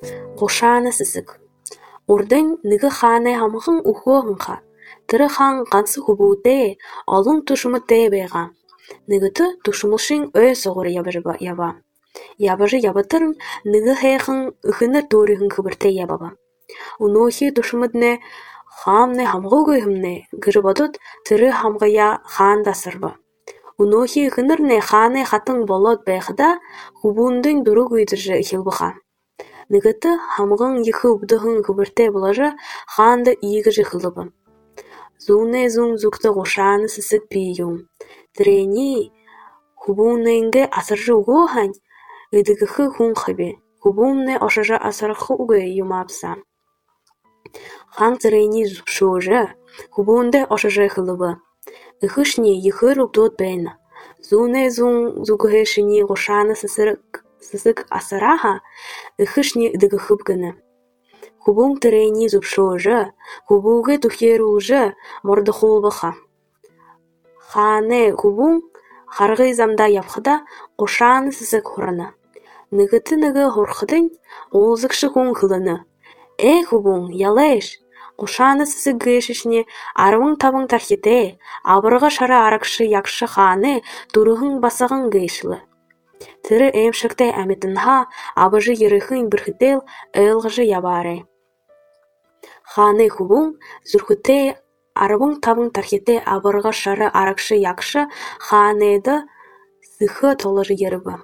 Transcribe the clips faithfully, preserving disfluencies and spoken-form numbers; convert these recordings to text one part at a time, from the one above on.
Гошааны сысык. Урдын ныгы хааны хамхын ухуохынха. Тыры хан кансы хубуте, олон тушумыте бега. Ныгыты тушумылшын өй соғыр яба. Ябажы ябатырын ныгы хэйхын ыхыныр турихын хыбырте ябаба. Унохи тушумыдне хамны хамгугы хымне гырыбадут тыры хамгая хан дасырба. Унохи ыхынырне ханы хатын болот бэхда хубундың дуру гүйдіржі хилбыха. Ныгыты хамгын йхы убдыхын хыбырте булажы ханды ийгіжі хылыбы. Зуне зун зукты гошааны сысык пийюм. Трени хубуннэнгэ асыржы угуохань ыдыгыхы хун хыбе. Хубунне ошажа асырхы угэ юмапса. Хан трени зукшужы хубунде ошажы хылыбы. Ыхышни йхыр убдот бэйна. Зуне зун зугыхэшини гошааны сысык сысык асыраха ыхышни ыдыгыхып гыны. Хубун трени зукшужы хубугэ тухерулжы мордыхулбыха. Ханы хубун харгы замда япхыда гошааны сысык хураны. Ныгыты ныгы хорхыдын олзыкшы хун хылыны. Э хубун ялэш. Гошааны сысык гыешишни арвың табың тархите, абырға шара аракшы якшы ханы турыхын басағын гыешылы. Тыры эмшікте әметінха абыжы ерыхын бірхітел өлғыжы ябары. Ханы хубун зүрхіте арвың табың тархите абырға шара аракшы якшы ханайды сыхы толыжы ерібі.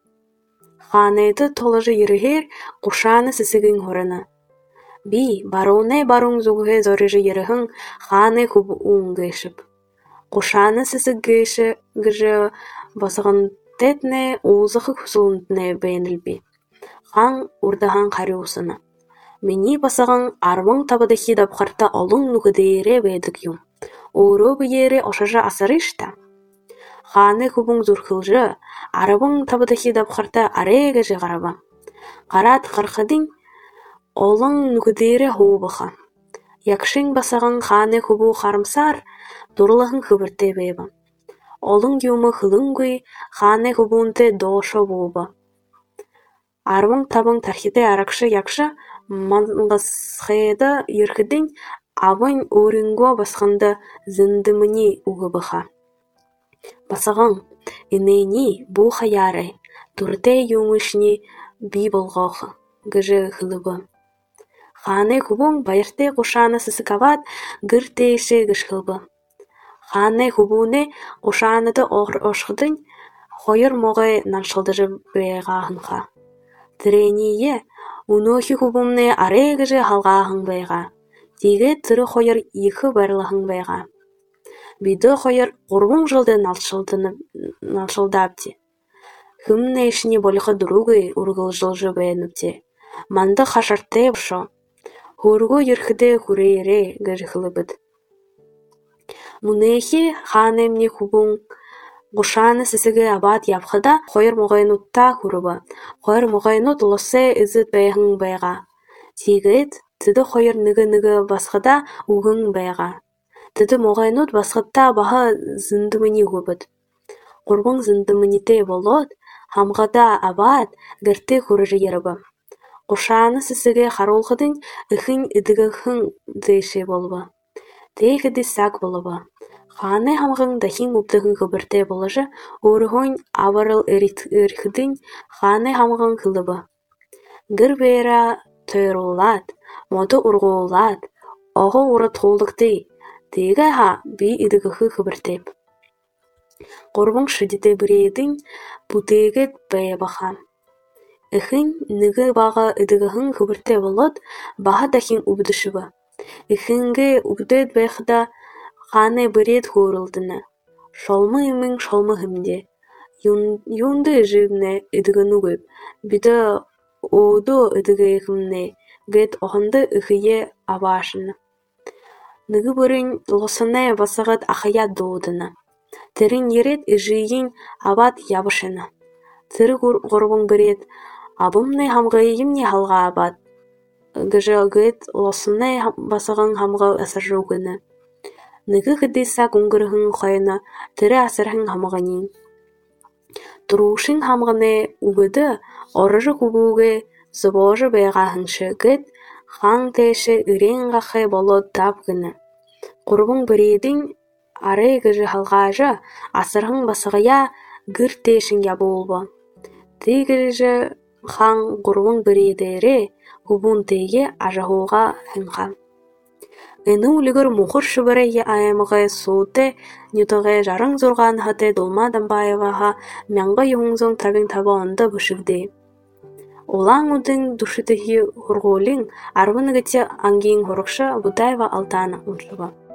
Ханайды толыжы ерігер гошааны сысыгын хорыны. Би баруне барун зугhe зорыжы ерыхын ханы хубун гыешіп. Гошааны сысык гыешы гыжы басығын тетне узықы хусулынтне бейнілбі. Хан урдахан қариусыны. Мені басығын арвың табыдахи дапқарта олың нүгідейре бейдік юм. Ору бейері ошажа асырышта. Ханы хубун зурхылжы, арвың табыдахи дапқарта арейге жығараба. Қарат қарқыдың олың нүгідейре хуубыха. Якшың басығын ханы хубу қарымсар, дурлығын хыбырте бейба. Олың юмы хылыңгүй ханы хубунте дошо болба. Арвың табың тархите аракшы якшы маңғысхайды ерхідін абын өрінго басқынды зіндіміні уғыбыха. Басығын, инейні бұл хаяры, турте юмышни би болғақы, гыжы хылыбы. Ханы хубун байырте гошааны сысыкават гыр тейші гышхылбы. Ханы хубуне гошааныды ошқыдын хойыр моғай nanшылдыры бейғағынға. Трение унохи хубумне арейгыжы халғағын бейға. Тегі тыры хойыр екі барлығын бейға. Биді хойыр ғұрбың жылды налшылдапти. Хымне ішіне болықы дұруғы урғыл жылжы бейініпти. Манды қашарты бұшо. Хургу ерхіде хурейре гыжықылы бұд. Мұнехи ханемне хубун гошааны сысыгы абат япхыда хойыр моғайнутта хурубы. Хойыр моғайнут лосе ізіт бәйхің бәйға. Тегіт тіді хойыр ныгы-ныгы басқыда уғын бәйға. Тіді моғайнут басқытта бағы зындымыни ғубыд. Құрбың зындымыните болот, хамғада абат гірті хурыжы ерібі. Гошааны сысыгы қаролғыдың үхін үдігіхін дейші болбы. Дейгіді сәк болбы. Ханы хамғын дахин ұптығын ғыбырте болыжы орғын аварыл өрхідің ханы хамғын қылыбы. Гір бейра тойрулат, моды ұрғулат, оғы ұры толдықты, дейгі ха бей үдігіхі ғыбыртеп. Qorбың шыдеті бірейдің бұтегет бәе баха. Ихин ныгы бага ыдыгыхын хыбырте болот, баха дахин убдышыбы. Ихинге убдет бэхда ханы бырет хурылдыны. Шолмы имин шолмы хымде. Юнды жибне ыдыгыну гөп. Бида оду ыдыгы хымне. Гет оханды ыхые абашыны. Ныгы бырын лосыне басагат ахая доудыны. Терин ерет ижиин абат ябышыны. Тыры горбың бырет. Абымны хамгайымне халга абат. Гыжы гет лосыне басаган хамга асыржугыны. Ныгы гыдыса гунгырыхын хайына тыры асырхын хамганин. Турушин хамганы угыды орыжы кубуге Зубожы бэйға хыңшыгыт, хаң тэші үрен ғақы болот тап гыны. Курбуң біредін ары гыжы халғажы, асырғың басығыя гыр тэшін ябы олбы. Ты гыжы хаң курбуң біредері, хубун тэйге ажахуға хыңға. Ыны улигыр мухур шыбырайы айымығы суыты, нютығы жарың зурған хаты долма дамбаеваға мянға юңзың табин таба онда бышыгды. Олаң удың душытыхи хургулин арвыныгыте ангиң хорықшы Будайва алтана ұншыға.